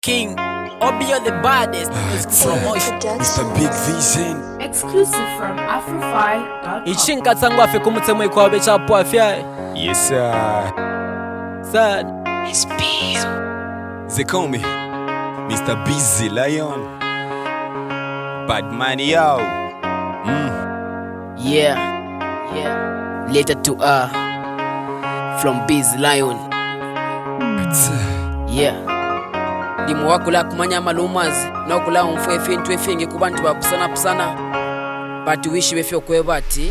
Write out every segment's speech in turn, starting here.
King, Obi the baddest promotion. Mr. Big Vision. Exclusive from Afrofy.com. Ichinka tsangu afi kumutsemwe kwa becha po afya. Yes sir. Sad. They call me Mr. Busy Lion. Bad man yo. Yeah. Later to from Biz Lion. Yeah. Ndimu wakula kumanya malumazi na okula umfefe ntwefinge kubantu bakusana but wish befyo kwebati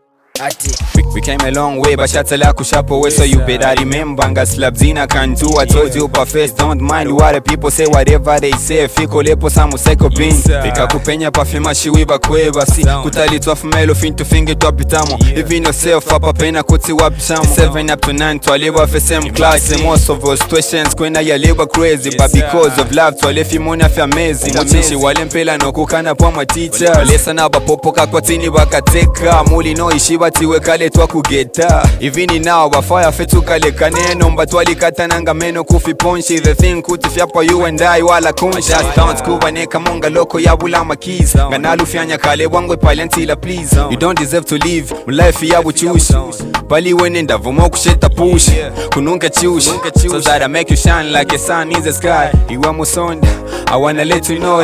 ati We came a long way, but shots like kushapo way, so you better remember. Nga slap zina can do. I told you perfect, don't mind what the people say, whatever they say. Fiko lepo samu psycho pin. Bika kupenya pafima shiwiba kweba si. Kutali twa fumelo fin to finger to apitamo. Even yourself up pena kuti wapishamo. 7 up to 9 to aliwa for same class. And most of those situations kwena ya labor crazy, but because of love to alefi mona fi amazing. Muchishi wale mpela no kukana pa ma teacher. Lesa na bapopoka kwa tini bakateka. Muli no ishiba tiwe kale twa kugeta. Even now bafaya fetu kale kaneno. Mbatwali katananga meno kufi ponshi. The thing kuti fiapa you and I wala kunshi. Just dance kuba neka monga loko ya bulama keys. Nganalu fianya kale wangwe palentila please. You don't deserve to live life ya buchushi. Pali wenenda vomo kusheta push. Kununga chush so that I make you shine like a sun in the sky. Iwa musonda I wanna let you know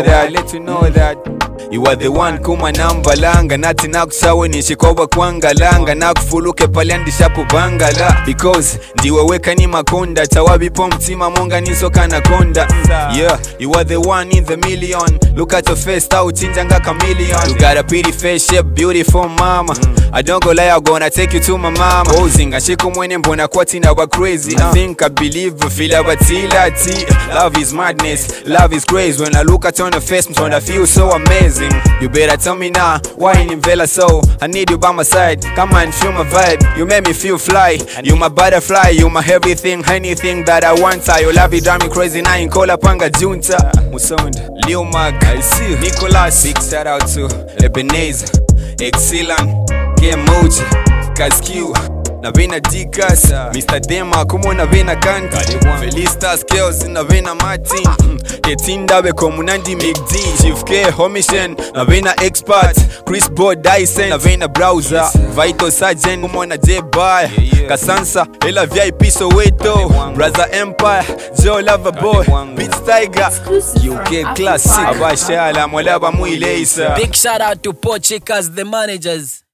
that you are the one kuma namba langa. Nati nakusawe nishikoba kuangalanga. Nakufuluke paliandi shapu bangala. Because ndiwe weka ni makonda. Tawabi po mtima monga niso kana konda. Yeah, you are the one in the million. Look at your face, tau chinjanga chameleon. You got a pretty face, shape, beautiful mama. I don't go lie, I'm gonna take you to my mama. Zinga shiku mwene mbona kwa tina wa crazy. I think I believe, feel about tilati. Love is madness, love is crazy. When I look at your face, I feel so amazing. You better tell me now, why in Vela so? I need you by my side, come on feel my vibe. You make me feel fly, you my butterfly. You my everything, anything that I want. You love it, drive me crazy, now in Kola Panga Junta Musonda, Lil Mag, I see you Nicolas, big shout out to Ebenezer, Excellent, Game Moji, Kaskiu, Navina Dikas, Mr. Dema, kumo Navina Kanti, Felista Skills, Navina Martin, Tetinda Bekomunandi McD, Chief K, Homishen, Navina Expert, Chris Bod Dyson, Navina Browser, Vital Sergeant, Kumona J-Boy, Kasansa, Ella VIP Soweto, Brother Empire, Joe Loverboy, Beach Tiger, UK Classic, Abashala, Molaba Muileisa. big shout out to Pochikas the managers.